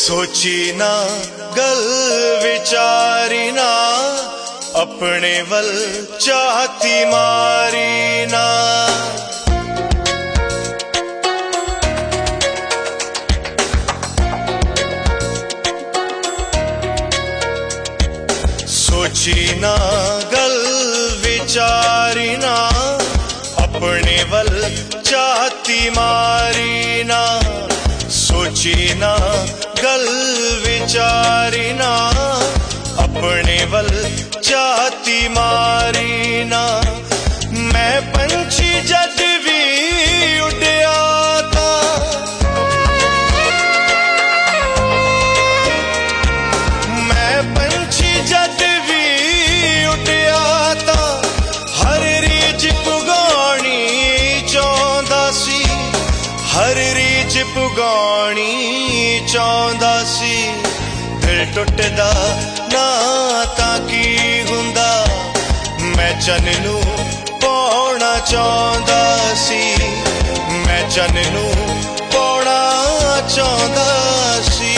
सोची ना गल विचारी ना अपने वल चाहती मारी ना। सोची ना गल विचारी ना अपने वल चाहती मारी ना। सोची ना गल विचारी ना अपने वल चाहती मारी ना। मैं पंछी जद भी उड़िया था मैं पंछी जद भी उड़िया था हर रीझ पुगानी चाहता सी। हर रीझ पुगानी चाहता सी। दिल टुटदा ना तां की हुंदा मैं चन नू पाउणा चाहता सी। मैं चन नू पाउणा चाहता सी।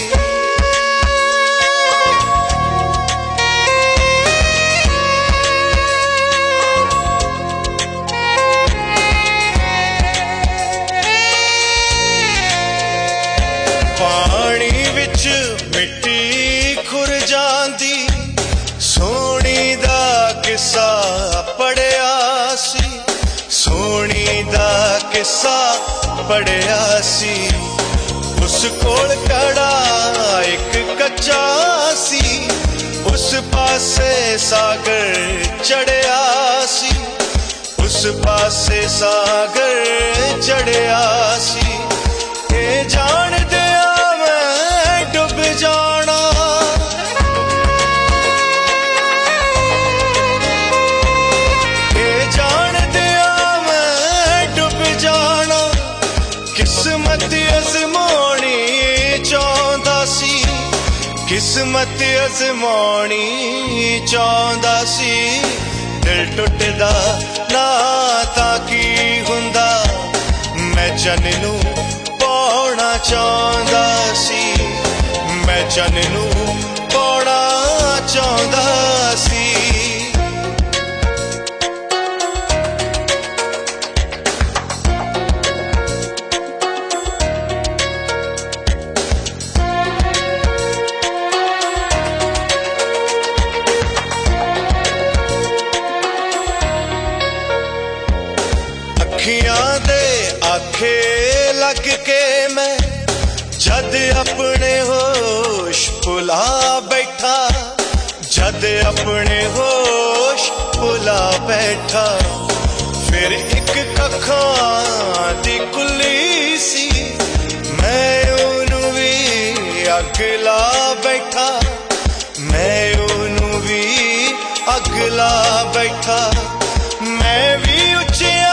पानी विच मिट्टी खुर जांदी सोनी दा किस्सा पढ़िया सी। सोनी दा किस्सा पढ़िया सी। उस कोल कड़ा एक कच्चा सी। उस पासे सागर चढ़िया सी। उस पासे सागर चढ़िया सी। ए जान दिया मैं डुब जाना किस्मत अजमानी चाहता सी। किस्मत अजमानी चाहता सी। दिल टुटदा ना तां की हुंदा मैं चन नू पाउणा चाहता सी। मैं चन नू पाउणा चाहता सी। अखियां दे आखे लग के मैं जद अपने होश भुला बैठा। जद अपने होश भुला बैठा फिर एक कखां दी कुली सी। मैं ओनू भी अग ला बैठा। मैं ओनू भी अग ला बैठा। मैं भी उचिया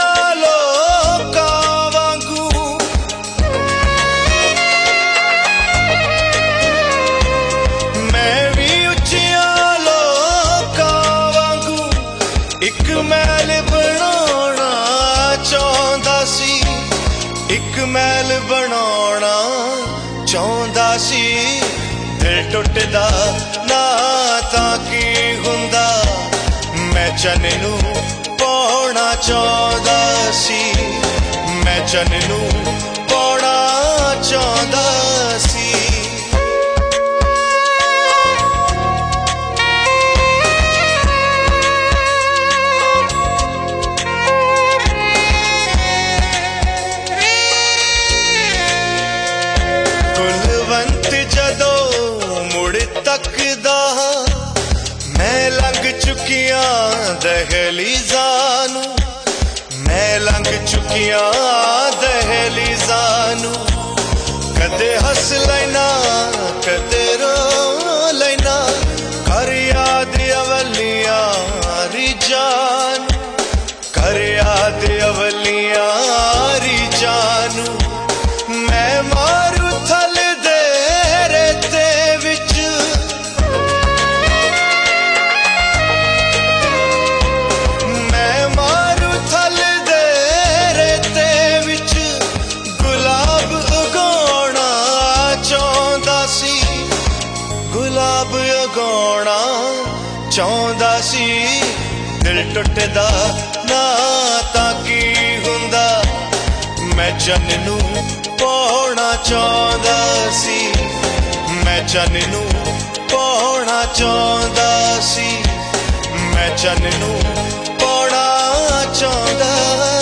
एक महल बनाना चाहता सी। एक महल बनाना चाहता सी। दिल टुटदा ना तां की हुंदा मैं चन नू पाउणा चाहता सी। मैं चन नू पाउणा चाहता सी। जदों मुड़ तकदा मैं लंघ चुकिया दहलीज़ां नू। मैं लंघ चुकिया दहलीज़ां नू। कदे हस लेना कदे रो लेना कर याद अवलियां रिजां नू। कर याद अवलियां रिजां नू। मैं मारू थल चाहता सी दिल टुटदा ना तां की हुंदा मैं चन नू पाउणा चाहता सी मैं चन नू पाउणा चाहता सी मैं चन नू पाउणा चाहता